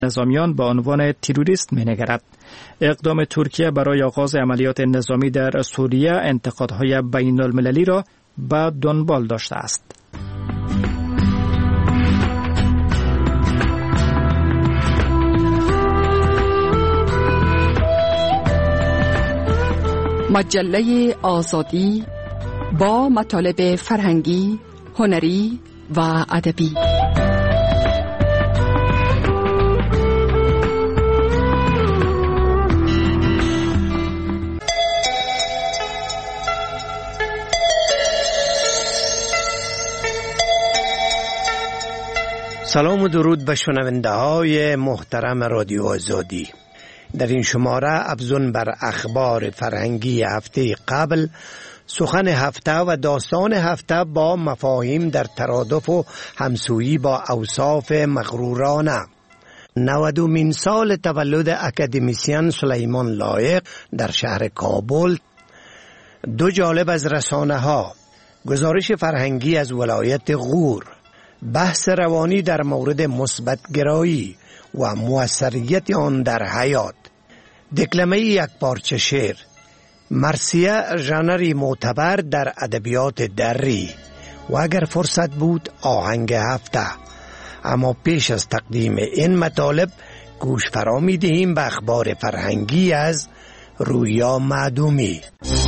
نظامیان به عنوان تروریست می‌نگرد. اقدام ترکیه برای آغاز عملیات نظامی در سوریه انتقادهای بین المللی را به دنبال داشته است. مجله آزادی با مطالب فرهنگی، هنری و ادبی. سلام و درود به شنونده های محترم رادیو آزادی. در این شماره افزون بر اخبار فرهنگی هفته قبل، سخن هفته و داستان هفته با مفاهیم در ترادف و همسویی با اوصاف مغرورانه. 90مین سال تولد اکادمیسین سلیمان لایق در شهر کابل. دو جالب از رسانه ها، گزارش فرهنگی از ولایت غور، بحث روانی در مورد مثبت گرایی و موثریت آن در حیات، دکلمه یک پارچه شعر، مرثیه ژانری معتبر در ادبیات دری و اگر فرصت بود آهنگ هفته. اما پیش از تقدیم این مطالب گوش فرا می دهیم به اخبار فرهنگی از رویا معدومی.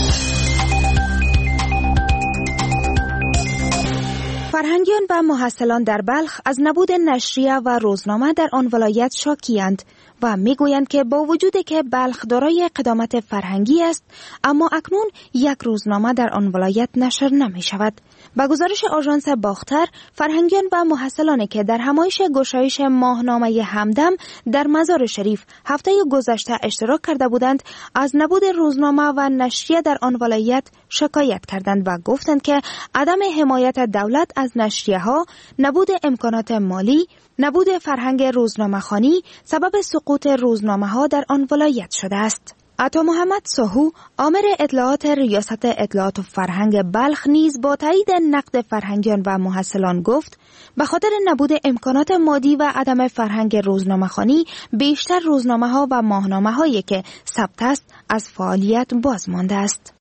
فرهنگیان و محصلان در بلخ از نبود نشریه و روزنامه در آن ولایت شاکی‌اند و میگویند که با وجودی که بلخ دارای قدامت فرهنگی است، اما اکنون یک روزنامه در آن ولایت نشر نمی شود. با گزارش آژانس باختر، فرهنگیان و محصلانی که در همایش گشایش ماهنامه همدم در مزار شریف هفته گذشته اشتراک کرده بودند، از نبود روزنامه و نشریه در آن ولایت شکایت کردند و گفتند که عدم حمایت دولت از نشریه ها، نبود امکانات مالی، نبود فرهنگ روزنامه‌خوانی سبب سقوط روزنامه ها در آن ولایت شده است. عطا محمد سوهو، آمر اطلاعات ریاست اطلاعات و فرهنگ بلخ نیز با تایید نقد فرهنگیان و محصلان گفت به خاطر نبود امکانات مادی و عدم فرهنگ روزنامه‌خوانی، بیشتر روزنامه‌ها و ماهنامه‌هایی که ثبت است از فعالیت باز مانده است.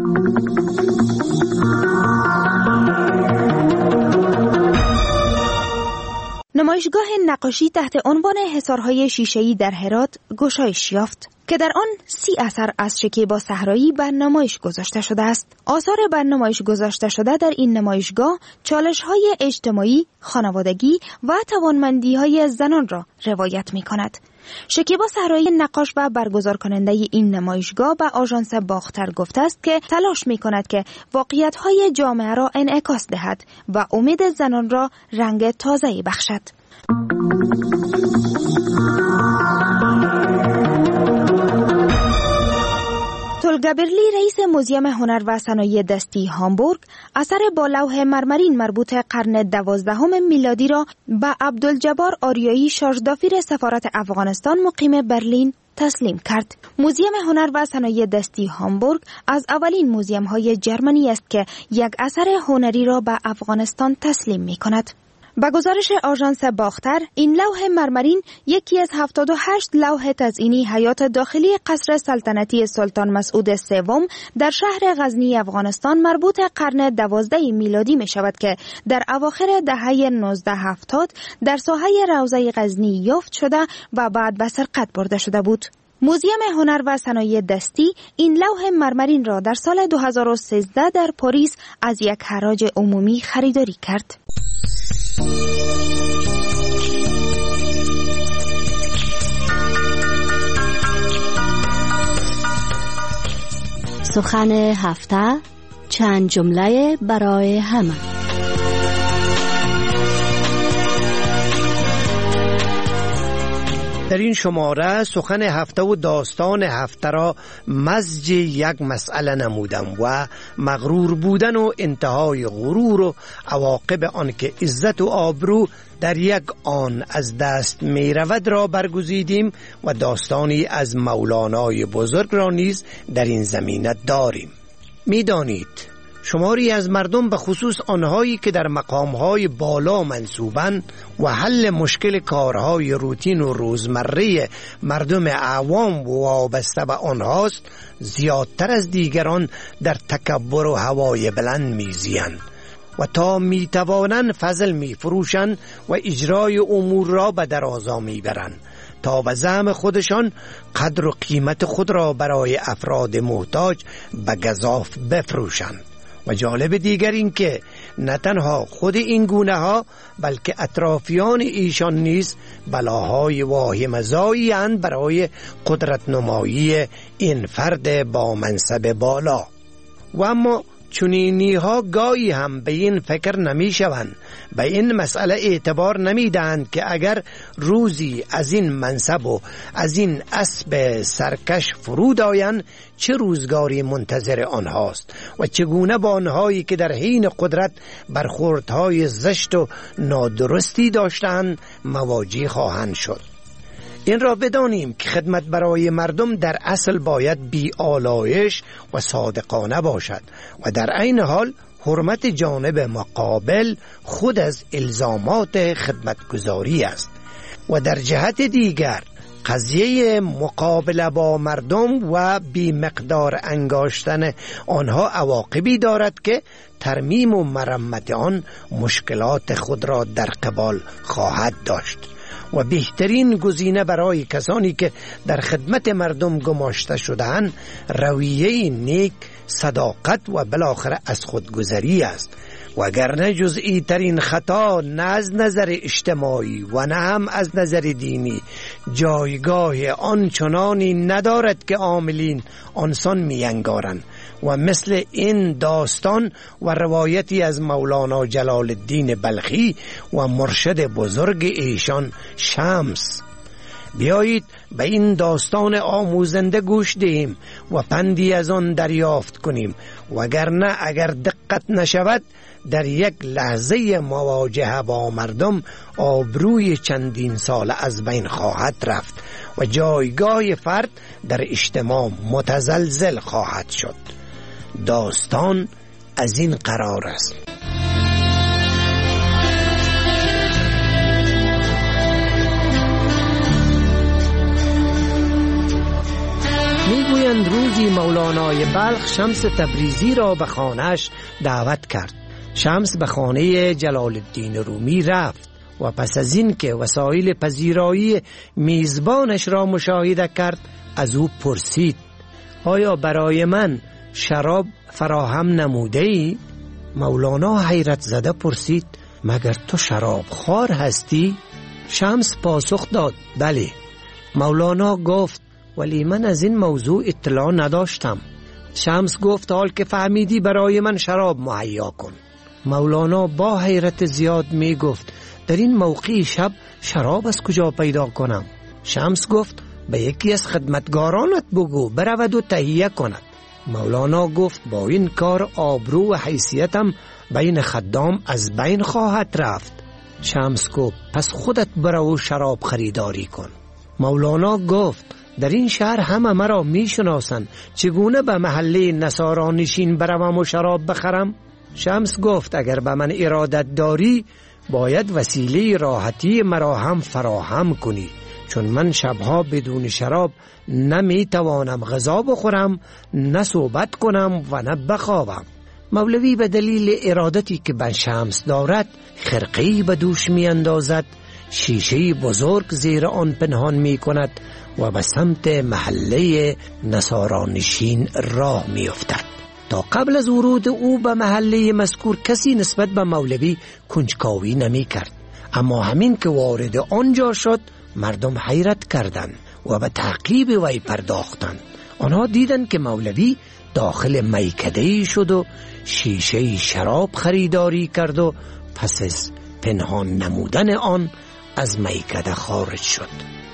نمایشگاه نقاشی تحت عنوان حصارهای شیشه‌ای در هرات گشایش یافت که در آن 30 اثر از شکیبا صحرایی بر نمایش گذاشته شده است. آثار بر نمایش گذاشته شده در این نمایشگاه چالش‌های اجتماعی، خانوادگی و توانمندی‌های زنان را روایت می‌کند. شکیبا صحرایی، نقاش و برگزار کننده این نمایشگاه، به آژانس باختر گفته است که تلاش می‌کند که واقعیت‌های جامعه را انعکاس دهد و امید زنان را رنگ تازه‌ای بخشد. تولگابرلی، رئیس موزیم هنر و صنایع دستی هامبورگ، اثر با لوح مرمرین مربوط قرن 12 میلادی را به عبدالجبار آریایی، شارژدافیر سفارت افغانستان مقیم برلین تسلیم کرد. موزیم هنر و صنایع دستی هامبورگ از اولین موزیم‌های جرمنی است که یک اثر هنری را به افغانستان تسلیم می‌کند. با گزارش آژانس باختر، این لوح مرمرین یکی از 78 لوح تزئینی حیات داخلی قصر سلطنتی سلطان مسعود سوم در شهر غزنی افغانستان مربوط قرن 12 میلادی می شود که در اواخر دهه 1970 در ساحه روضه غزنی یافت شده و بعد به سرقت برده شده بود. موزیم هنر و صنایع دستی این لوح مرمرین را در سال 2013 در پاریس از یک حراج عمومی خریداری کرد. سخن هفته، چند جمله برای همه. در این شماره سخن هفته و داستان هفته را مزج یک مسئله نمودم و مغرور بودن و انتهای غرور و عواقب آن که عزت و آبرو در یک آن از دست می رود را برگزیدیم و داستانی از مولانای بزرگ را نیز در این زمینه داریم. می دانید شماری از مردم به خصوص آنهایی که در مقامهای بالا منصوبند و حل مشکل کارهای روتین و روزمره مردم عوام و وابسته به آنهاست زیادتر از دیگران در تکبر و هوای بلند میزیند و تا میتوانند فضل میفروشند و اجرای امور را به درازا میبرند تا به زعم خودشان قدر و قیمت خود را برای افراد محتاج به گزاف بفروشند. و جالب دیگر این که نه تنها خود این گونه ها بلکه اطرافیان ایشان نیز بلاهای واهمه‌زایی اند برای قدرت نمایی این فرد با منصب بالا. و اما چنینی ها گاهی هم به این فکر نمی شوند، به این مسئله اعتبار نمی دهند که اگر روزی از این منصب و از این اسب سرکش فرود آیند چه روزگاری منتظر آنهاست و چگونه با آنهایی که در حین قدرت برخوردهای زشت و نادرستی داشتند مواجه خواهند شد. این را بدانیم که خدمت برای مردم در اصل باید بی آلایش و صادقانه باشد و در عین حال حرمت جانب مقابل خود از الزامات خدمتگزاری است. و در جهت دیگر قضیه مقابله با مردم و بی مقدار انگاشتن آنها عواقبی دارد که ترمیم و مرمت آن مشکلات خود را در قبال خواهد داشت. و بهترین گزینه برای کسانی که در خدمت مردم گماشته شده‌اند رویه نیک، صداقت و بالاخره از خودگذری است. وگرنه جزئی ترین خطا نه از نظر اجتماعی و نه هم از نظر دینی جایگاه آنچنانی ندارد که عاملین آنسان می‌انگارند. و مثل این داستان و روایتی از مولانا جلال الدین بلخی و مرشد بزرگ ایشان شمس. بیایید به این داستان آموزنده گوش دهیم و پندی از آن دریافت کنیم، وگرنه اگر دقت نشود در یک لحظه مواجهه با مردم آبروی چندین سال از بین خواهد رفت و جایگاه فرد در اجتماع متزلزل خواهد شد. داستان از این قرار است. میگویند روزی مولانای بلخ شمس تبریزی را به خانه‌اش دعوت کرد. شمس به خانه جلال الدین رومی رفت و پس از این که وسایل پذیرایی میزبانش را مشاهده کرد از او پرسید: آیا برای من شراب فراهم نموده ای؟ مولانا حیرت زده پرسید: مگر تو شراب خوار هستی؟ شمس پاسخ داد: بله. مولانا گفت: ولی من از این موضوع اطلاع نداشتم. شمس گفت: حال که فهمیدی برای من شراب مهیا کن. مولانا با حیرت زیاد می گفت: در این موقع شب شراب از کجا پیدا کنم؟ شمس گفت: به یکی از خدمتگارانت بگو برود و تهیه کند. مولانا گفت: با این کار آبرو و حیثیتم بین خدام از بین خواهد رفت. شمس گفت: پس خودت برو و شراب خریداری کن. مولانا گفت: در این شهر همه مرا می شناسند، چگونه به محله نصارانشین بروم و شراب بخرم؟ شمس گفت: اگر به من ارادت داری باید وسیله راحتی مرا هم فراهم کنی، چون من شبها بدون شراب نمی توانم غذا بخورم، نه صحبت کنم و نه بخوابم. مولوی به دلیل ارادتی که به شمس دارد خرقه‌ای به دوش می اندازد، شیشه بزرگ زیر آن پنهان می کند و به سمت محله نصارانشین راه می افتد. تا قبل از ورود او به محله مذکور کسی نسبت به مولوی کنجکاوی نمی کرد، اما همین که وارد آنجا شد مردم حیرت کردند و به تعقیب وی پرداختند. آنها دیدند که مولوی داخل میکده‌ای شد و شیشه شراب خریداری کرد و پس از پنهان نمودن آن از میکده خارج شد.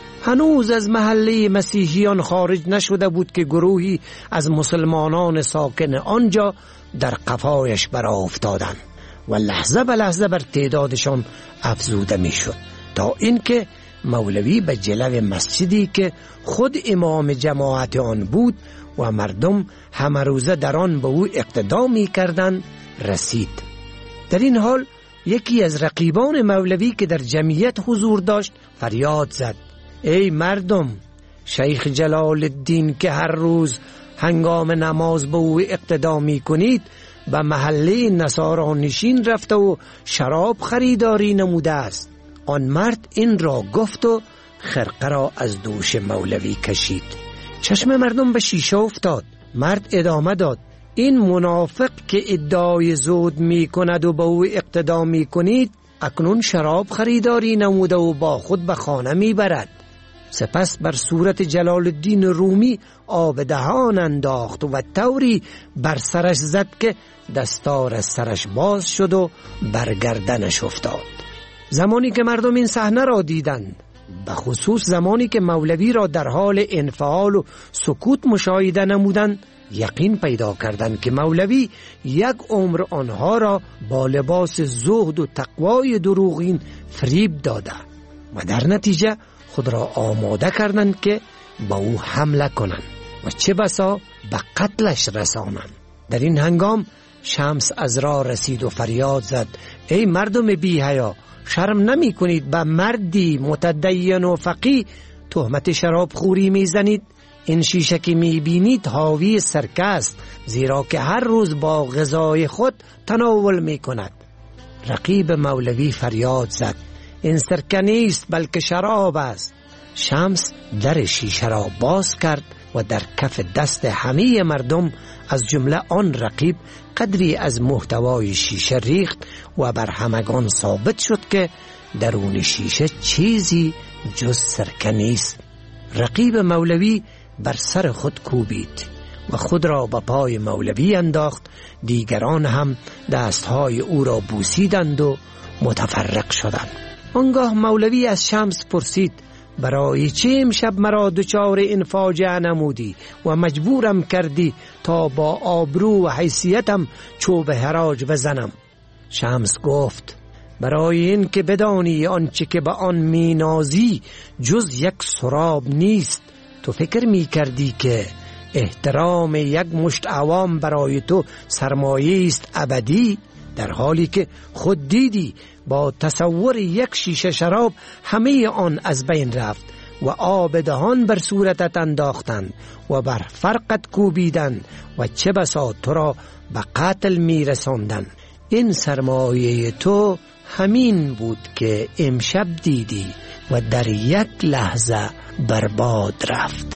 هنوز از محله مسیحیان خارج نشده بود که گروهی از مسلمانان ساکن آنجا در قفایش برآ افتادند و لحظه به لحظه بر تعدادشان افزوده می شد تا اینکه مولوی به جلو مسجدی که خود امام جماعت آن بود و مردم همه روزه در آن به او اقتدا می کردند رسید. در این حال یکی از رقیبان مولوی که در جمعیت حضور داشت فریاد زد: ای مردم، شیخ جلال الدین که هر روز هنگام نماز به او اقتدا می کنید به محله نصارا نشین رفته و شراب خریداری نموده است. آن مرد این را گفت و خرقه را از دوش مولوی کشید. چشم مردم به شیشه افتاد. مرد ادامه داد: این منافق که ادعای زهد می کند و به او اقتدا می کنید اکنون شراب خریداری نموده و با خود به خانه می برد. سپس بر صورت جلال الدین رومی آب دهان انداخت و طوری بر سرش زد که دستار از سرش باز شد و بر گردنش افتاد. زمانی که مردم این صحنه را دیدند، به خصوص زمانی که مولوی را در حال انفعال و سکوت مشاهده نمودند، یقین پیدا کردند که مولوی یک عمر آنها را با لباس زهد و تقوای دروغین فریب داده و در نتیجه خود را آماده کردند که با او حمله کنند و چه بسا به قتلش رسانند. در این هنگام شمس از راه رسید و فریاد زد: ای مردم بی حیا، شرم نمی کنید به مردی متدین و فقیه تهمت شراب خوری می زنید؟ این شیشه که می بینید حاوی سرکه است، زیرا که هر روز با غذای خود تناول می کند. رقیب مولوی فریاد زد: این سرکه نیست بلکه شراب است. شمس در شیشه را باز کرد و در کف دست همه مردم از جمله آن رقیب قدری از محتوای شیشه ریخت و بر همگان ثابت شد که درون شیشه چیزی جز سرکه نیست. رقیب مولوی بر سر خود کوبید و خود را به پای مولوی انداخت. دیگران هم دستهای او را بوسیدند و متفرق شدند. آنگاه مولوی از شمس پرسید: برای چه امشب مرا دچار این فاجعه نمودی و مجبورم کردی تا با آبرو و حیثیتم چوب حراج بزنم؟ شمس گفت: برای این که بدانی آنچه که به آن می نازی جز یک سراب نیست. تو فکر می کردی که احترام یک مشت عوام برای تو سرمایه است ابدی، در حالی که خود دیدی با تصور یک شیشه شراب همه آن از بین رفت و آب دهان بر صورتت انداختند و بر فرقت کوبیدند و چه بسا تو را به قتل می رساندند. این سرمایه تو همین بود که امشب دیدی و در یک لحظه برباد رفت.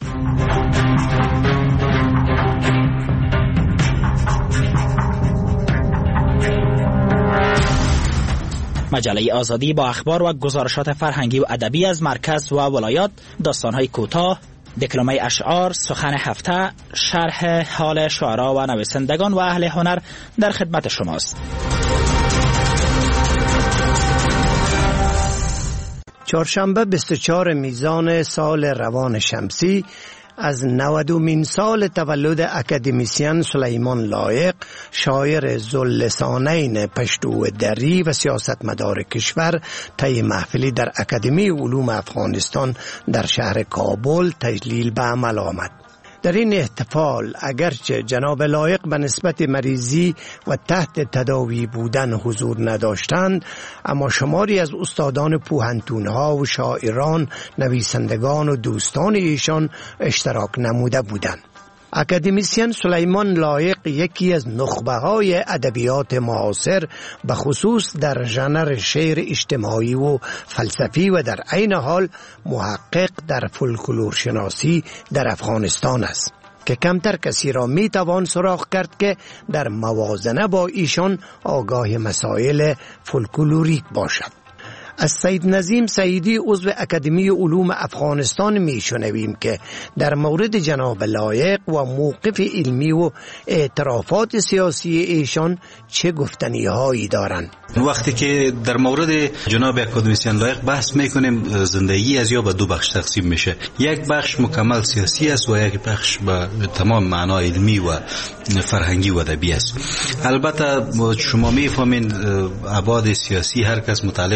مجله آزادی با اخبار و گزارشات فرهنگی و ادبی از مرکز و ولایات، داستان‌های کوتاه، دکلمه اشعار، سخن هفته، شرح حال شعرا و نویسندگان و اهل هنر در خدمت شماست. چهارشنبه 24 میزان سال روان شمسی از 90مین سال تولد اکادمیسین سلیمان لایق، شاعر ذواللسانین پشتو دری و سیاستمدار کشور، طی محفلی در اکادمی علوم افغانستان در شهر کابل تجلیل به عمل آمد. در این احتفال اگرچه جناب لایق به نسبت مریضی و تحت تداوی بودن حضور نداشتند، اما شماری از استادان پوهنتون‌ها و شاعران، نویسندگان و دوستان ایشان اشتراک نموده بودند. اکادمیسین سلیمان لایق یکی از نخبه‌های ادبیات معاصر به خصوص در ژانر شعر اجتماعی و فلسفی و در عین حال محقق در فولکلور شناسی در افغانستان است که کمتر کسی را می توان سراغ کرد که در موازنه با ایشان آگاه مسائل فولکلوریک باشد. از سید نظیم سعیدی عضو اکادمی علوم افغانستان می شنویم که در مورد جناب لایق و موقف علمی و اعترافات سیاسی ایشان چه گفتنی هایی دارند. وقتی که در مورد جناب اکادمیسین لایق بحث میکنیم، زندگی از یا به دو بخش تقسیم میشه. یک بخش مکمل سیاسی است و یک بخش به تمام معنای علمی و فرهنگی و ادبی است. البته شما میفهمین ابعاد سیاسی هر کس متعلق به خودش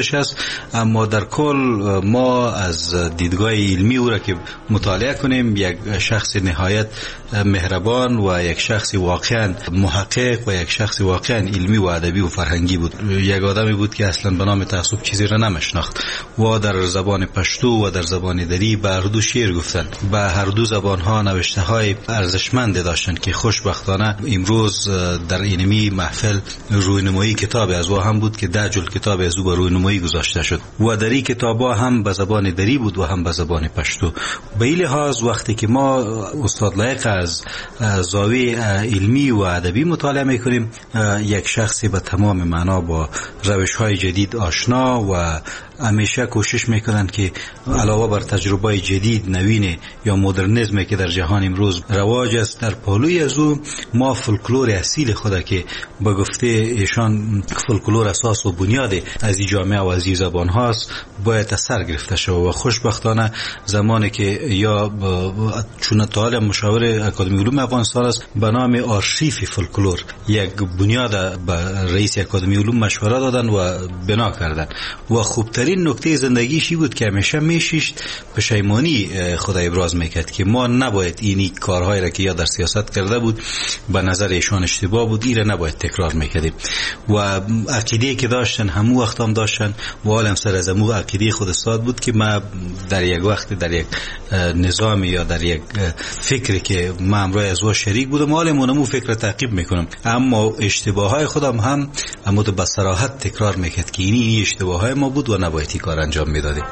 خودش است، اما در کل ما از دیدگاه علمی او را که مطالعه کنیم یک شخص نهایت مهربان و یک شخص واقعا محقق و یک شخص واقعا علمی و ادبی و فرهنگی بود. یک آدمی بود که اصلا به نام تعصب چیزی را نمیشناخت و در زبان پشتو و در زبان دری به هر دو شعر گفتن. به هر دو زبان ها نوشته های ارزشمند داشتند که خوشبختانه امروز در اینمی محفل روینمایی کتاب از او هم بود که 10 جلد کتاب از او به روینمایی گذاشته شد و در این کتابا هم به زبان دری بود و هم به زبان پشتو. به این لحاظ وقتی که ما استاد لایق از زاویه علمی و ادبی مطالعه میکنیم، یک شخصی به تمام معنا با روش های جدید آشنا و همیشه کوشش میکنند که علاوه بر تجربه جدید نوین یا مدرنیسم که در جهان امروز رواج است، در پالوی از او ما فولکلور اصیل خود که به گفته ایشان فولکلور اساس و بنیاد از این جامعه و از این زبان هاست باید اثر گرفته شود. و خوشبختانه زمانی که یا چون طالب مشاور اکادمی علوم افغانستان است به نام آرشیف فولکلور یک بنیاد به رئیس اکادمی علوم مشوره دادن و بنا کردن و خوبترین نکته زندگیشی بود که همیشه میشیشت پشیمانی خود ابراز میکرد که ما نباید اینی کارهایی را که یا در سیاست کرده بود به نظر ایشان اشتباه بود این را نباید تکرار میکردیم و عقیده که داشتن همو وقت هم داشتن و عالم سر از همو عقیده خود استاد بود که ما در یک وقت در یک نظام یا در یک فکری که ما امروز از او شریک بودم عالمون همو فکر را تعقیب میکنم، اما اشتباههای خودم هم اما به صراحت تکرار میکرد که این اشتباههای ما بود و نباید این کار انجام میدادیم.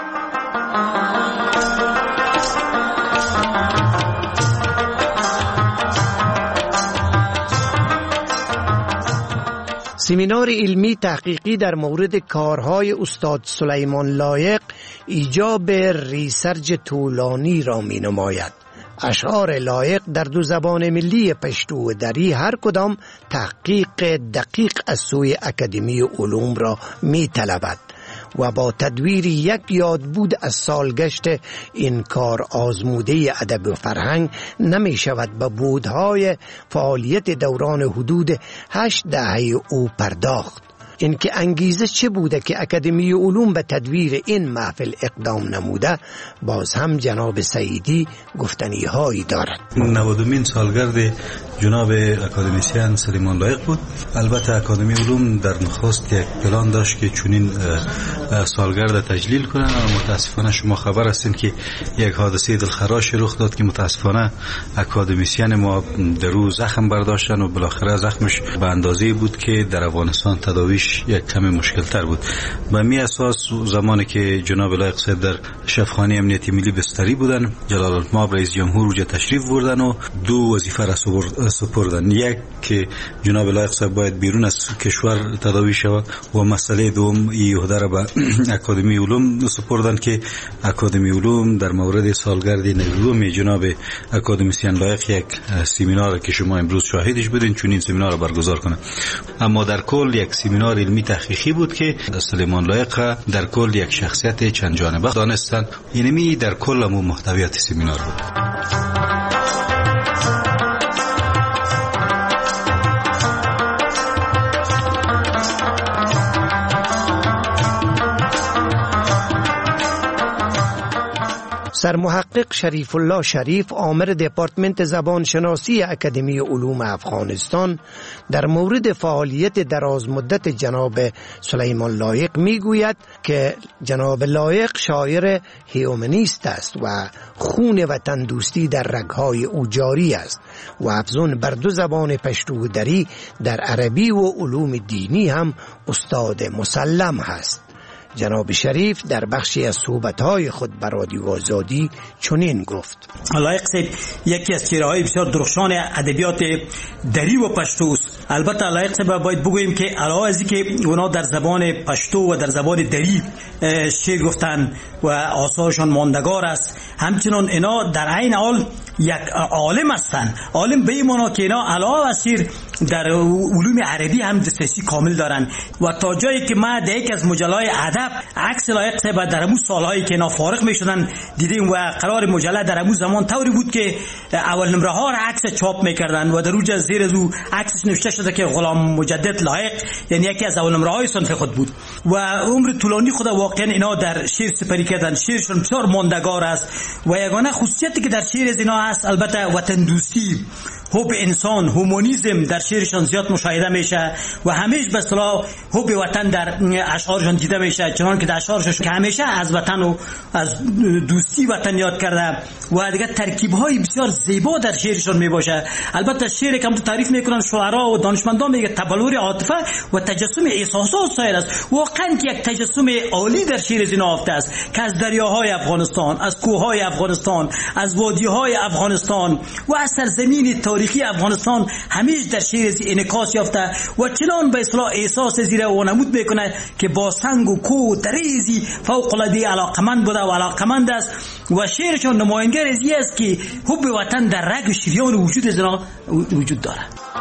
سمینار علمی تحقیقی در مورد کارهای استاد سلیمان لایق ایجاب ریسرچ طولانی را می نماید. اشعار لایق در 2 زبان ملی پشتو و دری هر کدام تحقیق دقیق از سوی اکادمی علوم را می طلبد و با تدویر یک یادبود از سالگشت این کار آزموده ادب و فرهنگ نمی شود به بودهای فعالیت دوران حدود 8 دهه او پرداخت. این که انگیزه چه بوده که اکادمی علوم به تدویر این محفل اقدام نموده باز هم جناب سعیدی گفتنی هایی دارد. 90مین سالگرد جناب اکادمیسین سلیمان لایق بود. البته اکادمی علوم در نخست یک پلان داشت که چنین سالگرد تجلیل کنن، اما متاسفانه شما خبر هستین که یک حادثه دلخراش رخ داد که متاسفانه اکادمیسین ما در روز زخم برداشتن و بالاخره زخمش به اندازه‌ای بود که در افغانستان تداویش یک کمی مشکل تر بود. به می اساس زمانی که جناب لایق صاحب در شفاخانه امنیتی ملی بستری بودن، جلال المآب رئیس جمهور اونجا تشریف بردن و 2 وظیفه را سپردن. یک که جناب لایق صاحب باید بیرون از کشور تداوی شود و مسئله دوم این عهده را به اکادمی علوم سپردن که اکادمی علوم در مورد سالگرد 90 جناب اکادمیسین لایق یک سمینار که شما امروز شاهدش بودین چنین سمینار را برگزار کنه. اما در کل یک سمینار علمی تحقیقی بود که سلیمان لایق در کل یک شخصیت چند جانبه دانستن. یعنی در کل همون محتویات سمینار بود. سرمحقق شریف الله شریف آمر دپارتمنت زبان شناسی اکادمی علوم افغانستان در مورد فعالیت دراز مدت جناب سلیمان لایق می گوید که جناب لایق شاعر هیومنیست است و خون وطن دوستی در رگهای او جاری است و افزون بر 2 زبان پشتو و دری در عربی و علوم دینی هم استاد مسلم هست. جناب شریف در بخشی از صحبت‌های خود بر رادیو آزادی چنین گفت: لایق صاحب یکی از چهره‌های بسیار درخشان ادبیات دری و پشتو است. البته لایق صاحب باید بگوییم که علاوه از اینکه اونا در زبان پشتو و در زبان دری شعر گفتن و آثارشان ماندگار است، همچنان اینا در عین حال یک عالم هستند. عالم به این معنا که اینا علاوه از شعر در علوم عربی هم دسترسی کامل دارن و تا جایی که ما در یک از مجله‌های ادب عکس لایق صاحب در همون سالهایی که اینا فارغ میشدن دیدیم و قرار مجله در همون زمان طوری بود که اول نمره ها را عکس چاپ میکردن و در روی زیر از او عکسش نوشته شده که غلام مجدد لایق، یعنی یکی از اول نمره های صنف خود بود و عمر طولانی خود واقعا اینا در شعر سپری کردن. شعرشون بسیار ماندگار است و یگانه خصوصیتی که در شعر از اینا هست البته وطن دوستی، حب انسان، هومانیسم در شعرشان زیاد مشاهده میشه و همیشه به اصطلاح حب وطن در اشعارشان دیده میشه، چنان که در اشعارشان که همیشه از وطن و از دوستی وطن یاد کرده و دیگه ترکیب‌های بسیار زیبا در شعرشان میباشه. البته شعر که هم تعریف میکنن شاعرها و دانشمندان میگه تبلور عاطفه و تجسم احساسات سایر است. واقعا که یک تجسم عالی در شعر از اینا هفته است که از دریاهای افغانستان، از کوههای افغانستان، از وادی‌های افغانستان و از سرزمین تاریخی افغانستان همیشه در شعر از انعکاس یافته و چنان به اصطلاح احساس زیره و نمود میکنه که با سنگ و کوه و دریزی فوق العاده علاقمند بوده و علاقمند است و شعرشون نماینگر ازی است که حب وطن در رگ و شریان وجود از اینا وجود داره.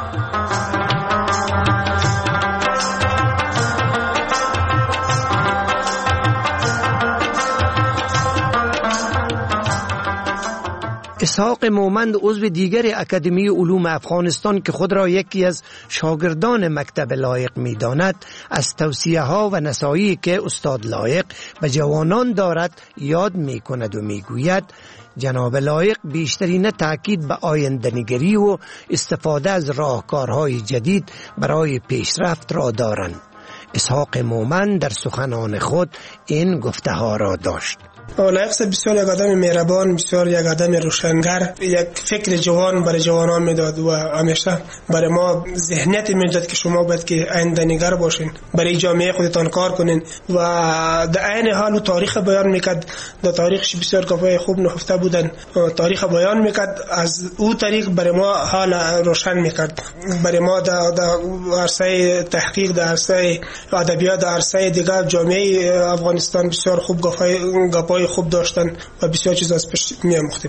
اسحاق مومند عضو دیگر اکادمی علوم افغانستان که خود را یکی از شاگردان مکتب لایق می داند از توصیه ها و نصایحی که استاد لایق به جوانان دارد یاد می کند و می گوید جناب لایق بیشترین تاکید به آینده‌نگری و استفاده از راهکارهای جدید برای پیشرفت را دارند. اسحاق مومند در سخنان خود این گفته ها را داشت. لایق بسیار یک آدم مهربان، بسیار یک آدم روشنگر، یک فکر جوان برای جوانان میداد و همیشه برای ما ذهنیت میداد که شما باید که آینده نگر باشین، برای جامعه خودتان کار کنین و در عین حال تاریخ بیان میکرد. در تاریخش بسیار گپای خوب نهفته بودن، تاریخ بیان میکرد، از او طریق برای ما حال روشن میکرد، برای ما در عرصه تحقیق، در عرصه ادبیات، در عرصه دیگر جامعه افغانستان بسیار خوب گپای خوب داشتن و بسیار چیز از پیش می آموختیم.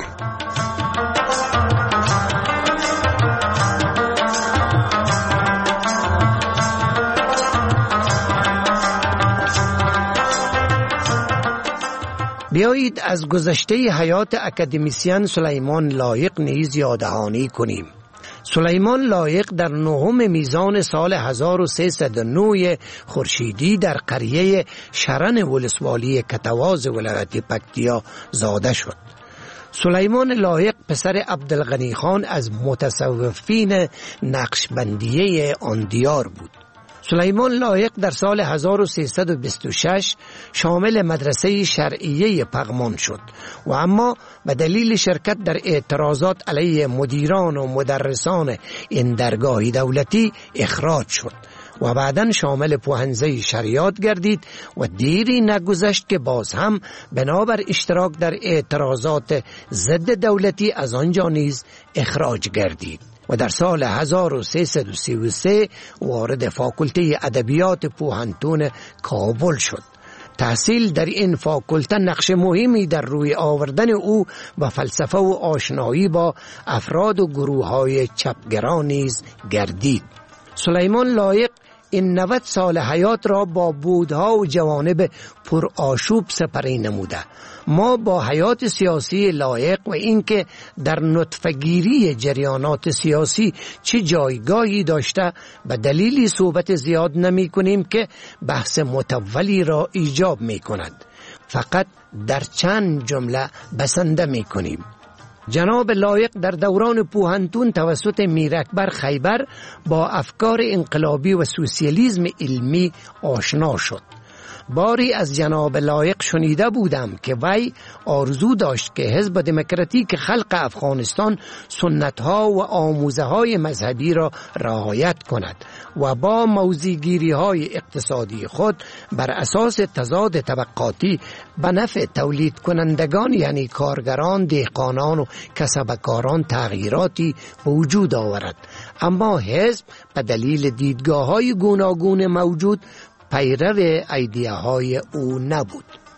بیایید از گذشته حیات اکادمیسین سلیمان لایق نیز یاددهانی کنیم. سلیمان لایق در 9 میزان سال 1309 خورشیدی در قریه شرن ولسوالی کتواز ولایت پکتیا زاده شد. سلیمان لایق پسر عبدالغنی خان از متصوفین نقشبندیه آن دیار بود. سلیمان لایق در سال 1326 شامل مدرسه شرعیه پغمان شد و اما به دلیل شرکت در اعتراضات علیه مدیران و مدرسان این درگاه دولتی اخراج شد و بعداً شامل پوهنزه شریعت گردید و دیری نگذشت که باز هم بنابر اشتراک در اعتراضات ضد دولتی از آنجا نیز اخراج گردید و در سال 1333 وارد فاکولته ادبیات پوهنتون کابل شد. تحصیل در این فاکولته نقش مهمی در روی آوردن او و فلسفه و آشنایی با افراد و گروه‌های چپگرا نیز گردید. سلیمان لایق این 90 سال حیات را با بودها و جوانب پرآشوب سپری نموده. ما با حیات سیاسی لایق و اینکه در نطفه‌گیری جریانات سیاسی چه جایگاهی داشته به دلیلی صحبت زیاد نمی کنیم که بحث مطولی را ایجاب می کند. فقط در چند جمله بسنده می کنیم. جناب لایق در دوران پوهنتون توسط میر اکبر خیبر با افکار انقلابی و سوسیالیسم علمی آشنا شد. باری از جناب لایق شنیده بودم که وی آرزو داشت که حزب دموکراتیک خلق افغانستان سنت‌ها و آموزه‌های مذهبی را رعایت کند و با موضع‌گیری‌های اقتصادی خود بر اساس تضاد طبقاتی به نفع تولید کنندگان یعنی کارگران، دهقانان و کسبکاران تغییراتی به وجود آورد. اما حزب به دلیل دیدگاه‌های گوناگون موجود پیرو ایده‌های او نبود.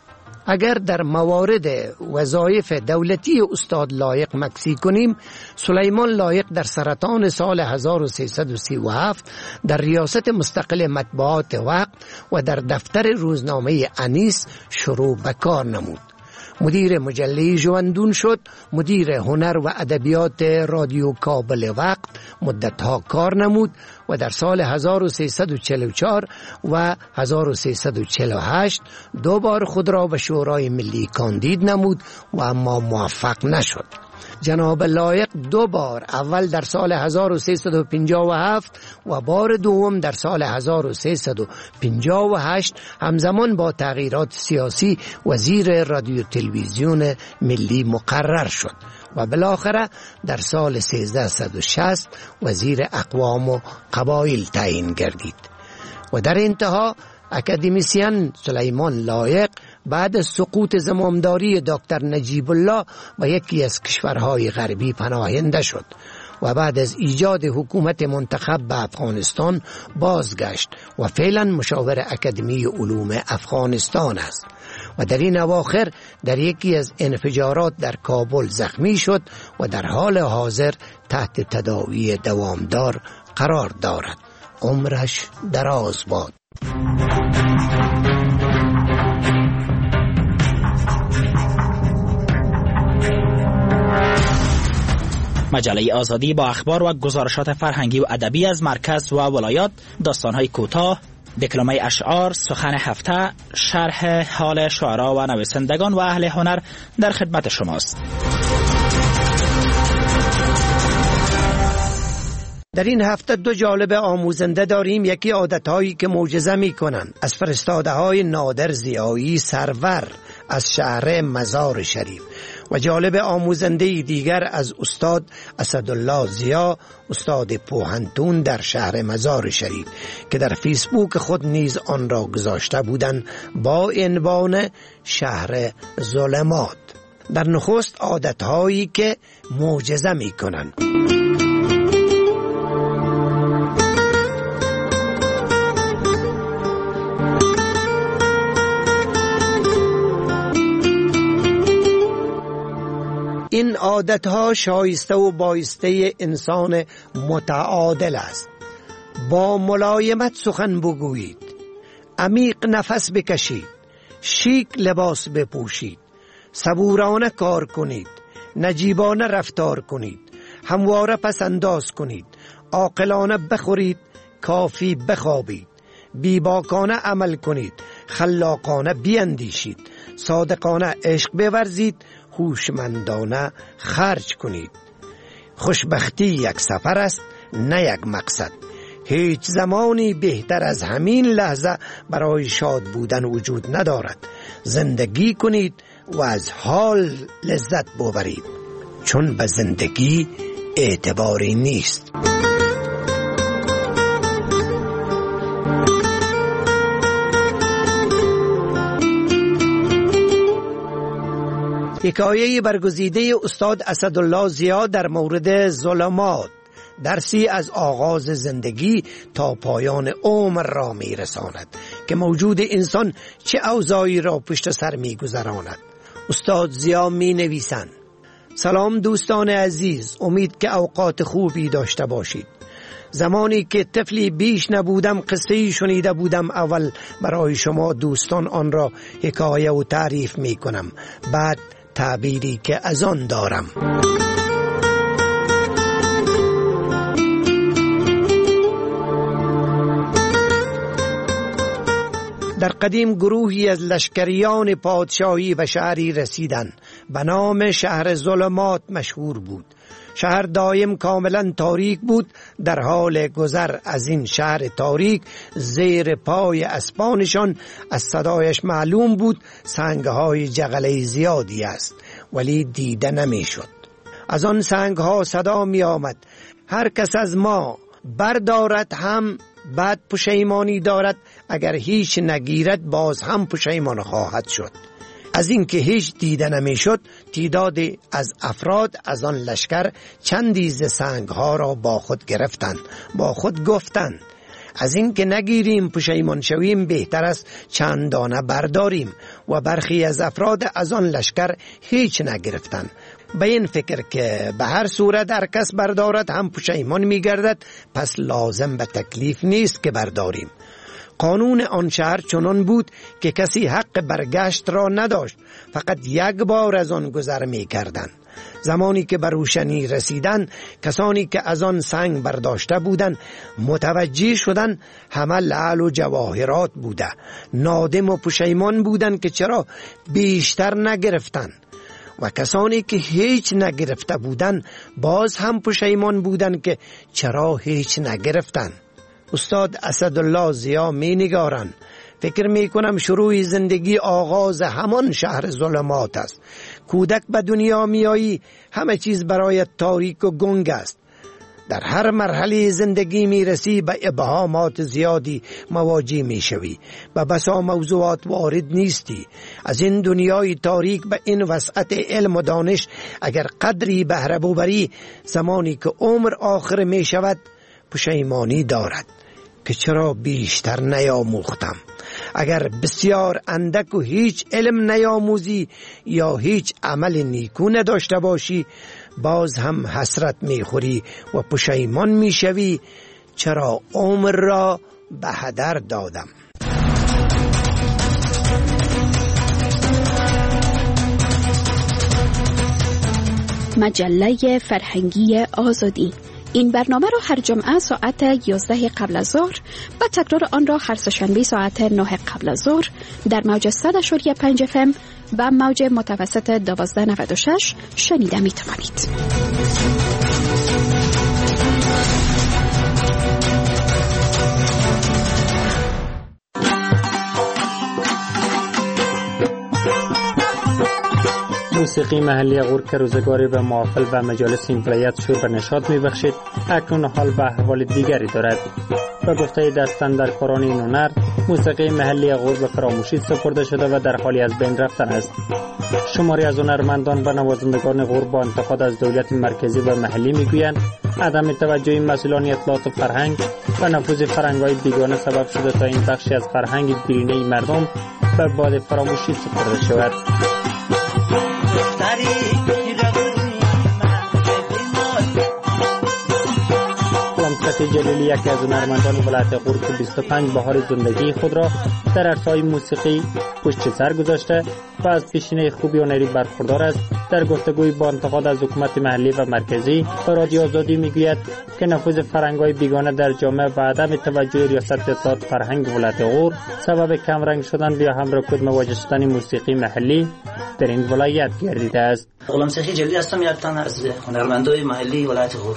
اگر در موارد وظایف دولتی استاد لایق مکسی کنیم، سلیمان لایق در سرطان سال 1337 در ریاست مستقل مطبوعات وقت و در دفتر روزنامه انیس شروع به کار نمود. مدیر مجله ژوندون شد، مدیر هنر و ادبیات رادیو کابل وقت مدتها کار نمود و در سال 1344 و 1348 دو بار خود را به شورای ملی کاندید نمود و اما موفق نشد. جناب لایق دو بار، اول در سال 1357 و بار دوم در سال 1358 همزمان با تغییرات سیاسی وزیر رادیو تلویزیون ملی مقرر شد و بالاخره در سال 1360 وزیر اقوام و قبایل تعیین گردید. و در انتها اکادمیسین سلیمان لایق بعد از سقوط زمامداری دکتر نجیب الله و یکی از کشورهای غربی پناهنده شد و بعد از ایجاد حکومت منتخب به افغانستان بازگشت و فعلا مشاور اکادمی علوم افغانستان است و در این اواخر در یکی از انفجارات در کابل زخمی شد و در حال حاضر تحت تداوی دوامدار قرار دارد. عمرش دراز باد. مجله آزادی با اخبار و گزارشات فرهنگی و ادبی از مرکز و ولایات، داستان‌های کوتاه، دکلمه اشعار، سخن هفته، شرح حال شعرا و نویسندگان و اهل هنر در خدمت شماست. در این هفته دو جالب آموزنده داریم. یکی عادتهایی که معجزه می کنند از فرستاده های نادر ضیایی سرور از شهر مزار شریف و جالب آموزنده دیگر از استاد اسدالله ضیا، استاد پوهنتون در شهر مزار شریف که در فیسبوک خود نیز آن را گذاشته بودند با عنوان شهر ظلمات. در نخست عادتهایی که معجزه می کنند. این عادتها شایسته و بایسته انسان متعادل است. با ملایمت سخن بگویید، عمیق نفس بکشید، شیک لباس بپوشید، صبورانه کار کنید، نجیبانه رفتار کنید، همواره پسنداز کنید، عاقلانه بخورید، کافی بخوابید، بیباکانه عمل کنید، خلاقانه بیندیشید، صادقانه عشق بورزید، هوشمندانه خرج کنید. خوشبختی یک سفر است، نه یک مقصد. هیچ زمانی بهتر از همین لحظه برای شاد بودن وجود ندارد. زندگی کنید و از حال لذت ببرید، چون به زندگی اعتباری نیست. حکایه برگزیده استاد اسدالله ضیا در مورد ظلمات، درسی از آغاز زندگی تا پایان عمر را می رساند که موجود انسان چه اوضاعی را پشت سر می گذراند. استاد ضیا می نویسند: سلام دوستان عزیز، امید که اوقات خوبی داشته باشید. زمانی که طفلی بیش نبودم قصه‌ای شنیده بودم. اول برای شما دوستان آن را حکایه و تعریف می کنم، بعد تعبیری که از آن دارم. در قدیم گروهی از لشکریان پادشاهی به شهری رسیدند به نام شهر ظلمات مشهور بود. شهر دایم کاملا تاریک بود. در حال گذر از این شهر تاریک زیر پای اسبانشان از صدایش معلوم بود سنگهای جغله زیادی است، ولی دیده نمی شد. از آن سنگها صدا می آمد: هر کس از ما بردارد هم بعد پشیمانی دارد، اگر هیچ نگیرد باز هم پشیمان خواهد شد. از اینکه هیچ دیده نمی شد، تعدادی از افراد از آن لشکر چندی ز سنگها را با خود گرفتند. با خود گفتند: از این که نگیریم پشیمان شویم بهتر است چند دانه برداریم و برخی از افراد از آن لشکر هیچ نگرفتند. به این فکر که به هر صورت هر کس بردارد هم پشیمان می گردد، پس لازم به تکلیف نیست که برداریم. قانون آن شهر چنان بود که کسی حق برگشت را نداشت، فقط یک بار از آن گذر می کردند. زمانی که به روشنی رسیدن، کسانی که از آن سنگ برداشته بودند متوجه شدند همه لعل و جواهرات بوده. نادم و پشیمان بودند که چرا بیشتر نگرفتند، و کسانی که هیچ نگرفته بودند باز هم پشیمان بودند که چرا هیچ نگرفتند. استاد اسدالله ضیا می نگارند: فکر می کنم شروع زندگی آغاز همان شهر ظلمات است. کودک به دنیا می آیی، همه چیز برایت تاریک و گنگ است. در هر مرحله زندگی می رسی به ابهامات زیادی مواجه می شوی، به بسا موضوعات وارد نیستی. از این دنیای تاریک به این وسعت علم و دانش اگر قدری بهره ببری، زمانی که عمر آخر می شود پشیمانی دارد که چرا بیشتر نیاموختم. اگر بسیار اندک و هیچ علم نیاموزی یا هیچ عمل نیکو نداشته باشی، باز هم حسرت میخوری و پشیمان میشوی چرا عمر را به هدر دادم. مجله فرهنگی آزادی. این برنامه را هر جمعه ساعت 11 قبل از ظهر و تکرار آن را هر سه‌شنبه ساعت 9 قبل از ظهر در موج 100.5 FM و موج متوسط 1296 شنیده می توانید. موسیقی محلی غور که روزگاری به محافل و مجالس این ولایت شور و نشاط می بخشید، اکنون حال به احوال دیگری دارد. به گفته دستاندرکاران این هنر، موسیقی محلی غور به فراموشی سپرده شده و در حالی از بین رفتن است. شماری از هنرمندان و نوازندگان غور با انتقاد از دولت مرکزی و محلی میگویند عدم توجه مسئولان اطلاعات و فرهنگ و نفوذ فرهنگ‌های بیگانه سبب شده تا این بخشی از فرهنگ دیرینه مردم به باد فراموشی سپرده شود. غلامسفی جلیلی یکی از هنرمندان ولایت غور که 25 بهار زندگی خود را در عرصه‌های موسیقی پشت سر گذاشته و از پیشینه خوبی هنری برخوردار است، در گفتگوی با انتقاد از حکومت محلی و مرکزی به رادیو آزادی میگوید که نفوذ فرهنگ‌های بیگانه در جامعه و عدم توجه ریاست اطلاعات فرهنگ ولایت غور سبب کمرنگ شدن یا هم رکود مواجه شدن موسیقی محلی در این ولایت گردیده است. غلامسفی جلیلی هستم، یک تن از هنرمندای محلی ولایت غور.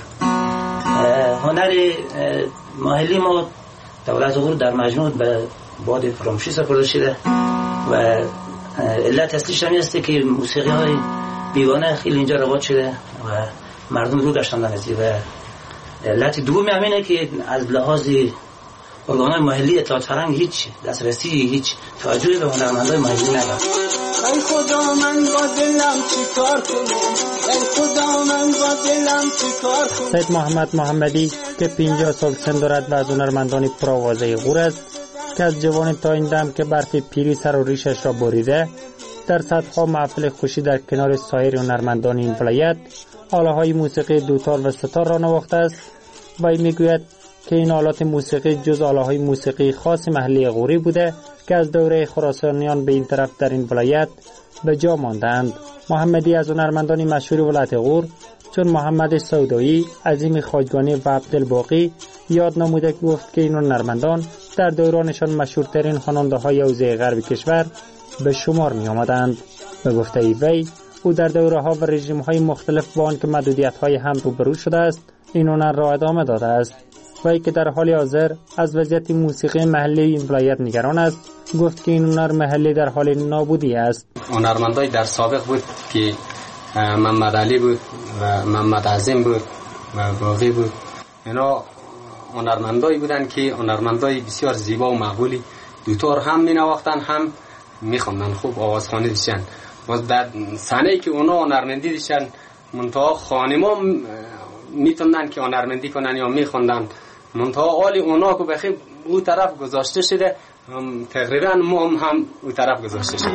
هنر محلی ما دولت غور در مجموع به باد فراموشی سپرده شده و علت اصلیش همین است که موسیقی های بیگانه خیلی اینجا رواج شده و مردم رو گشتن از این. و علت دومی همینه که از لحاظ ارگان‌های محلی اطلاعات فرهنگ هیچ دسترسی، هیچ توجهی به هنرمندای محلی ندارد. ای خدا من با دلم چیکار کنم، ای خدا من با دلم چیکار کنم. سید محمد محمدی که 50 سال سن دارد و از هنرمندان پرآوازه غور است که از جوان تا این دم که برف پیری سر و ریشش را بریده، در صدها محفل خوشی در کنار سایر هنرمندان این ولایت آله‌های موسیقی دوتار و ستار را نواخته است و میگوید که این آلات موسیقی جز آله‌های موسیقی خاص محلی غوری بوده که از دوره خراسانیان به این طرف در این ولایت به جا ماندند. محمدی از هنرمندان مشهور ولایت غور چون محمد سودایی، عظیم خواجگانی و عبدالباقی یاد نموده گفت که این هنرمندان در دورانشان مشهورترین خواننده‌های حوزه غرب کشور به شمار می آمدند. به گفته وی او در دوره‌ها و رژیم‌های مختلف با آنکه محدودیت‌های هم روبرو شده است این هنر را ادامه داده است. وی که در حال حاضر از وضعیت موسیقی محلی این ولایت نگران است گفت که این هنر محلی در حال نابودی است. هنرمندای در سابق بود که محمد علی بود و محمد عظیم بود و باقی بود، اینا هنرمندایی بودن که هنرمندای بسیار زیبا و مقبولی دوتار هم می نواختن هم می خوندن، خوب آوازخوانی داشتن. باز در صحنه‌ای که اونا هنرمندی داشتن منتها خانما میتونن که هنرمندی کنن یا میخوندن منتها حال اونا که بخیر او طرف گذاشته شده تقریبا ما هم او طرف گذاشته شده.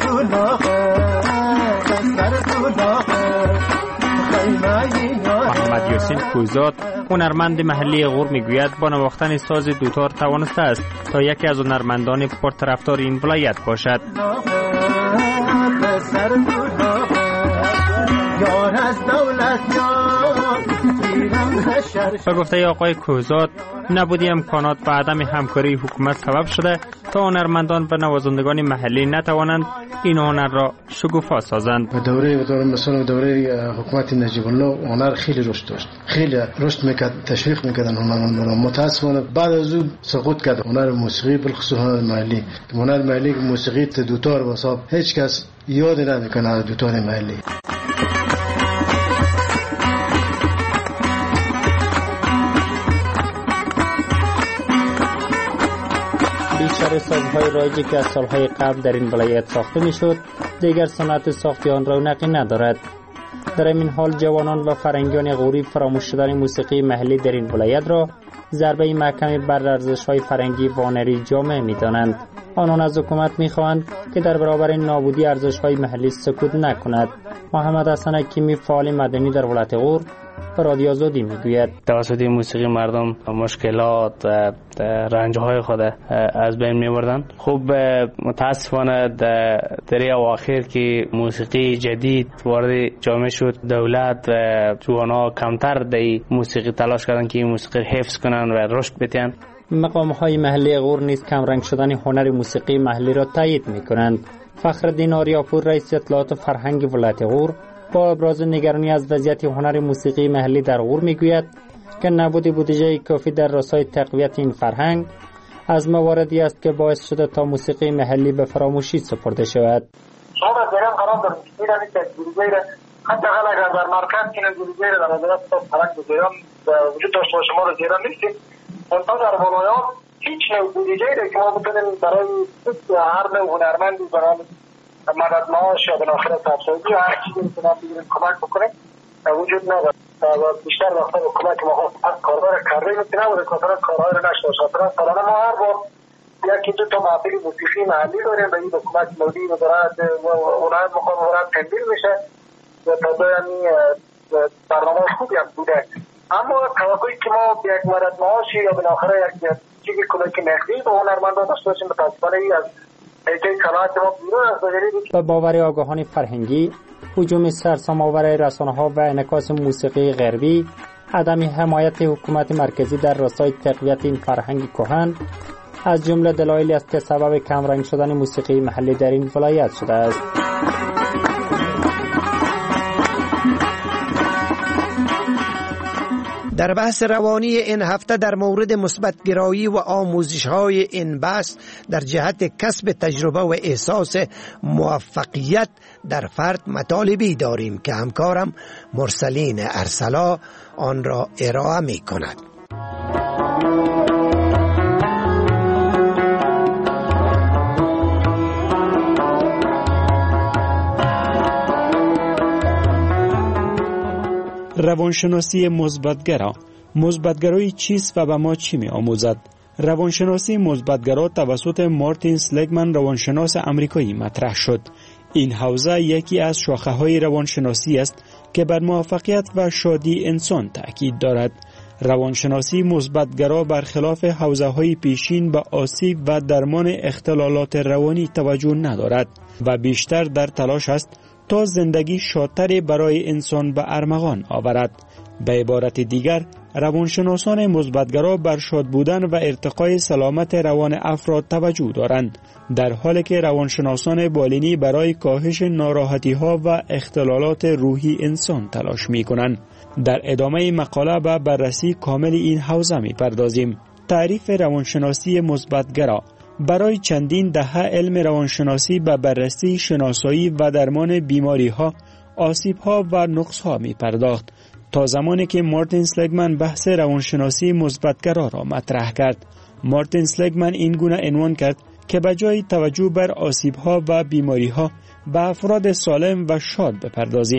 محمد یاسین کوزاد هنرمند محلی غور میگوید با نواختن ساز دوتار توانسته است تا یکی از هنرمندان پرطرفدار این ولایت باشد. به گفته آقای کوزاد نبودی امکانات و عدم همکاری حکومت سبب شده تا هنرمندان و نوازندگان محلی نتوانند این هنر را شکوفا سازند. به دوره مثلا دوره حکومت نجیب الله هنر خیلی رشد داشت، خیلی رشد میکرد، تشویق میکردن هنرمندان. متاسفانه بعد از اون سقوط کرد هنر موسیقی، بالخصوص هنر محلی. هنر محلی موسیقی دوتار و صاحب هیچ کس یاد نمیکنه دوتار محلی. بیشتر سازهای رایجی که از سالهای قبل در این ولایت ساخته میشد دیگر صنعت ساخت آن رونقی ندارد. در این حال جوانان و فرنگیان غوری فراموش شدن موسیقی محلی در این ولایت را ضربه محکمی بر ارزش‌های فرهنگی و هنری جامعه می‌دانند. آنان از حکومت می‌خواهند که در برابر نابودی ارزش‌های محلی سکوت نکند. محمد حسن حکیمی فعال مدنی در ولایت غور به رادیو آزادی میگوید توسط موسیقی مردم مشکلات و رنج‌های خود از بین می‌بردند. خب متاسفانه در اواخر که موسیقی جدید وارد جامعه شد، دولت و جوان‌ها کمتر در موسیقی تلاش کردند که این موسیقی حفظ کنند و رشد بدهند. مقام‌های محلی غور نیز کمرنگ شدن هنر موسیقی محلی را تایید می‌کنند. فخرالدین آریاپور رئیس اطلاعات فرهنگ ولایت غور با ابراز نگرانی از وضعیت هنر موسیقی محلی در غور میگوید که نبود بودجه کافی در راستای تقویت این فرهنگ از مواردی است که باعث شده تا موسیقی محلی به فراموشی سپرده شود. شما در جریان قرار دارید که می‌دانید که بودجه حداقل اگر در مرکز که بودجه در وزارت فرهنگ جریان وجود داشته باشه ما در جریان نیستیم. منتها در ولایات هیچ نوع بودجه‌ای که ما بتونیم برای هر نوع هنرمندی برای مدد معاش یا بالاخره سبسیدی یا هر چیزی که ما بگیریم کمک بکنیم وجود نداره. بیشتر وقتا کمک ما از کاربر کرده میتونه نبوده که مثلا کارهای رو نشته باشه. مثلا سالانه ما هر بار یکی دو تا محفل موسیقی محلی داریم و این به کمک ملی وزارت اونها مقام وزارت تنظیم میشه و تا یعنی برنامه خوبی هم بوده. اما توقعی که ما یک مدد معاشی یا بالاخره یک چیزی کمک نقدی به هنرمندان داشته باشیم متاسفانه از به باور آگاهان فرهنگی، هجوم سرسام‌آور رسانه‌ها و انعکاس موسیقی غربی، عدم حمایت حکومت مرکزی در راستای تقویت این فرهنگ کهن از جمله دلایلی است که سبب کمرنگ شدن موسیقی محلی در این ولایت شده است. در بحث روانی این هفته در مورد مثبت‌گرایی و آموزش‌های این بحث در جهت کسب تجربه و احساس موفقیت در فرد مطالبی داریم که همکارم مرسلین ارسلا آن را ارائه می‌کند. روانشناسی مثبت‌گرا. مثبت‌گرایی چیست و به ما چی می‌آموزد؟ روانشناسی مثبت‌گرا توسط مارتین سلیگمن روانشناس آمریکایی مطرح شد. این حوزه یکی از شاخه‌های روانشناسی است که بر موفقیت و شادی انسان تأکید دارد. روانشناسی مثبت‌گرا برخلاف حوزه‌های پیشین به آسیب و درمان اختلالات روانی توجه ندارد و بیشتر در تلاش است تا زندگی شادتری برای انسان به ارمغان آورد. به عبارت دیگر، روانشناسان مثبت‌گرا بر شاد بودن و ارتقای سلامت روان افراد توجه دارند، در حالی که روانشناسان بالینی برای کاهش ناراحتی‌ها و اختلالات روحی انسان تلاش می‌کنند. در ادامه مقاله به بررسی کامل این حوزه می‌پردازیم. تعریف روانشناسی مثبت‌گرا: برای چندین دهه علم روانشناسی به بررسی، شناسایی و درمان بیماری‌ها، آسیب‌ها و نقص‌ها می‌پرداخت تا زمانی که مارتین سلیگمن بحث روانشناسی مثبت‌گرا را مطرح کرد. مارتین سلیگمن این گونه عنوان کرد که به جای توجه بر آسیب‌ها و بیماری‌ها به افراد سالم و شاد بپردازیم.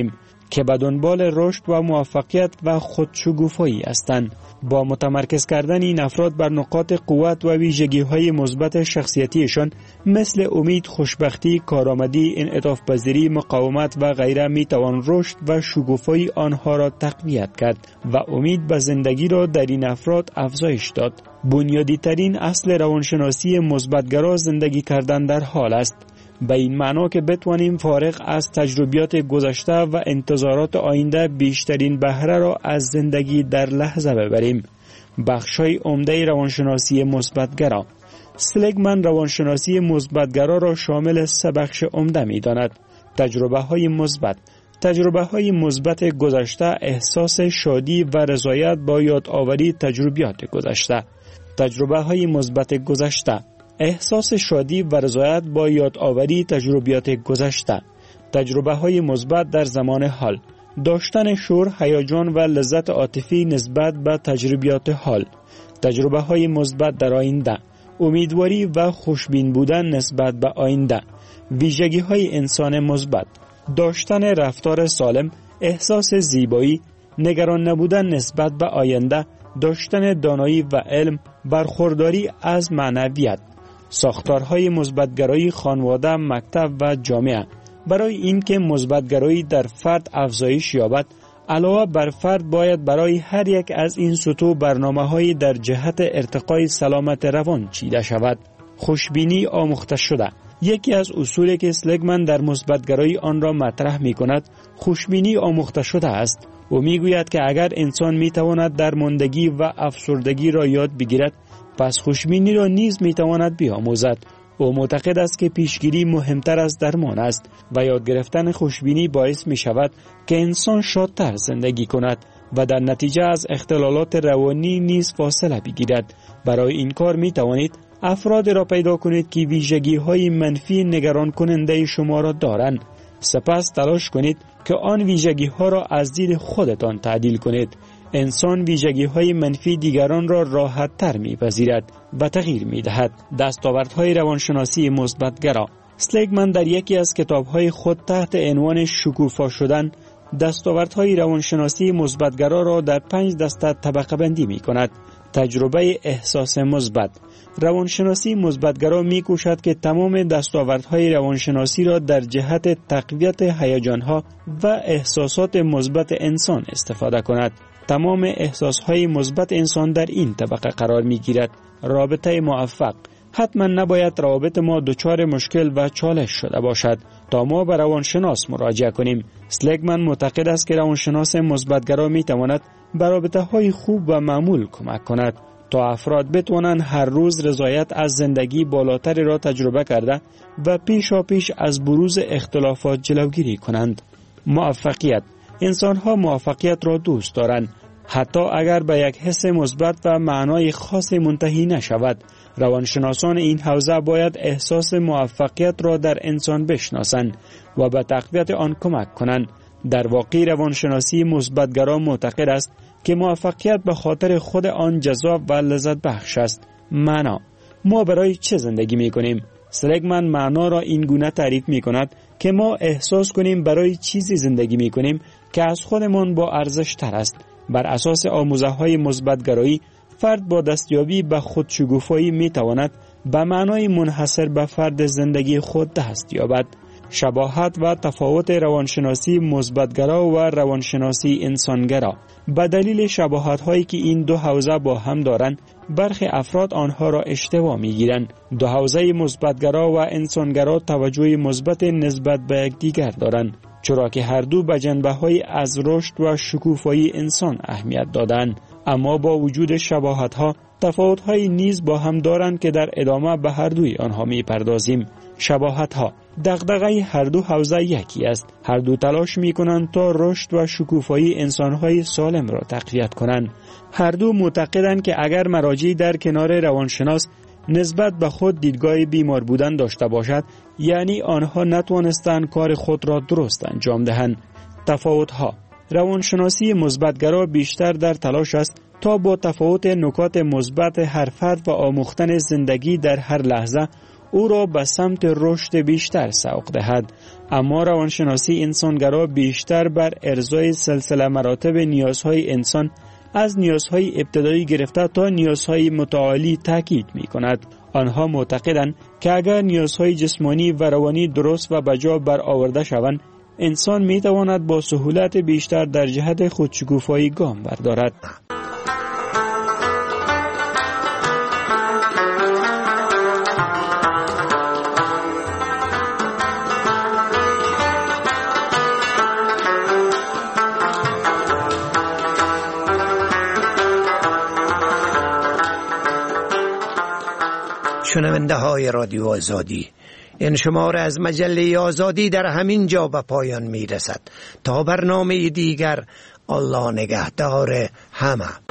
که به دنبال رشد و موفقیت و خودشگوفایی هستند. با متمرکز کردن این افراد بر نقاط قوت و ویژگی‌های مثبت شخصیتیشان مثل امید، خوشبختی، کارآمدی، انعطاف پذیری، مقاومت و غیره میتوان رشد و شگوفایی آنها را تقویت کرد و امید به زندگی را در این افراد افزایش داد. بنیادی ترین اصل روانشناسی مثبت‌گرا زندگی کردن در حال است. به این معنا که بتوانیم فارغ از تجربیات گذشته و انتظارات آینده بیشترین بهره را از زندگی در لحظه ببریم. بخش‌های عمده روانشناسی مثبت‌گرا. سلیگمن روانشناسی مثبت‌گرا را شامل 3 بخش عمده می‌داند: تجربه‌های مثبت. تجربه‌های مثبت گذشته احساس شادی و رضایت با یادآوری تجربیات گذشته. تجربه‌های مثبت گذشته احساس شادی و رضایت با یادآوری تجربیات گذشته. تجربه‌های مثبت در زمان حال، داشتن شور، هیجان و لذت عاطفی نسبت به تجربیات حال. تجربه‌های مثبت در آینده، امیدواری و خوشبین بودن نسبت به آینده. ویژگی‌های انسان مثبت، داشتن رفتار سالم، احساس زیبایی، نگران نبودن نسبت به آینده، داشتن دانایی و علم، برخورداری از معنویت. ساختارهای مثبت‌گرایی خانواده، مکتب و جامعه. برای اینکه مثبت‌گرایی در فرد افزایش یابد، علاوه بر فرد باید برای هر یک از این سطوح برنامه‌های در جهت ارتقای سلامت روان چیده شود. خوشبینی آموخته شده. یکی از اصولی که سلیگمن در مثبت‌گرایی آن را مطرح می‌کند، خوشبینی آموخته شده است. او می‌گوید که اگر انسان می‌تواند درماندگی و افسردگی را یاد بگیرد، پس خوشبینی را نیز می‌تواند بیاموزد. او معتقد است که پیشگیری مهمتر از درمان است و یاد گرفتن خوشبینی باعث می‌شود که انسان شادتر زندگی کند و در نتیجه از اختلالات روانی نیز فاصله بگیرد. برای این کار می‌توانید افراد را پیدا کنید که ویژگی‌های منفی نگران کننده شما را دارند. سپس تلاش کنید که آن ویژگی‌ها را از دید خودتان تعدیل کنید. انسان ویژگی‌های منفی دیگران را راحت‌تر می‌پذیرد و تغییر می‌دهد. دستاوردهای روانشناسی مثبت‌گرا. سلیگمن در یکی از کتاب‌های خود تحت عنوان شکوفا شدن، دستاوردهای روانشناسی مثبت‌گرا را در 5 دسته طبقه بندی می‌کند. تجربه احساس مثبت. روانشناسی مثبت‌گرا می‌کوشد که تمام دستاوردهای روانشناسی را در جهت تقویت هیجان‌ها و احساسات مثبت انسان استفاده کند. تمام احساسهای مثبت انسان در این طبقه قرار می‌گیرد. رابطه موفق. حتما نباید روابط ما دچار مشکل و چالش شده باشد تا ما به روانشناس مراجعه کنیم. سلیگمن معتقد است که روانشناس مثبت‌گرا می‌تواند به رابطه‌های خوب و معمول کمک کند تا افراد بتوانند هر روز رضایت از زندگی بالاتری را تجربه کرده و پیشاپیش از بروز اختلافات جلوگیری کنند. موفقیت. انسان‌ها موفقیت را دوست دارند، حتی اگر به یک حس مثبت و معنای خاص منتهی نشود. روانشناسان این حوزه باید احساس موفقیت را در انسان بشناسند و به تقویت آن کمک کنند. در واقع روانشناسی مثبت‌گرا معتقد است که موفقیت به خاطر خود آن جذاب و لذت بخش است. معنا. ما برای چه زندگی می کنیم؟ سلیگمن معنا را این گونه تعریف می کند که ما احساس کنیم برای چیزی زندگی می کنیم که از خودمان با ارزش تر است. بر اساس آموزه‌های مثبت‌گرایی، فرد با دستیابی به خودشگوفایی می تواند به معنای منحصر به فرد زندگی خود دست یابد. شباهت و تفاوت روانشناسی مثبت‌گرا و روانشناسی انسانگرا. به دلیل شباهت‌هایی که این دو حوزه با هم دارند، برخی افراد آنها را اشتباه می‌گیرند. دو حوزه مثبت‌گرا و انسانگرا توجه مثبت نسبت به یکدیگر دارند، چرا که هر دو به جنبه‌های از رشد و شکوفایی انسان اهمیت دادند. اما با وجود شباهت‌ها، تفاوت‌هایی نیز با هم دارند که در ادامه به هر دوی آنها می‌پردازیم. شباهت‌ها. دغدغه هر دو حوزه یکی است. هر دو تلاش می‌کنند تا رشد و شکوفایی انسان‌های سالم را تقویت کنند. هر دو معتقدند که اگر مراجعی در کنار روانشناس نسبت به خود دیدگاه بیمار بودن داشته باشد، یعنی آنها نتوانستند کار خود را درست انجام دهند. تفاوت‌ها. روانشناسی مثبت‌گرا بیشتر در تلاش است تا با تفاوت نکات مثبت هر فرد و آموختن زندگی در هر لحظه، او را به سمت رشد بیشتر سوق دهد. اما روانشناسی انسانگرا بیشتر بر ارضای سلسله مراتب نیازهای انسان از نیازهای ابتدایی گرفته تا نیازهای متعالی تاکید می کند. آنها معتقدند که اگر نیازهای جسمانی و روانی درست و بجا برآورده شوند، انسان می تواند با سهولت بیشتر در جهت خودشکوفایی گام بردارد. شنونده های رادیو آزادی، این شماره از مجله آزادی در همین جا به پایان می رسد. تا برنامه دیگر، الله نگهدار همه.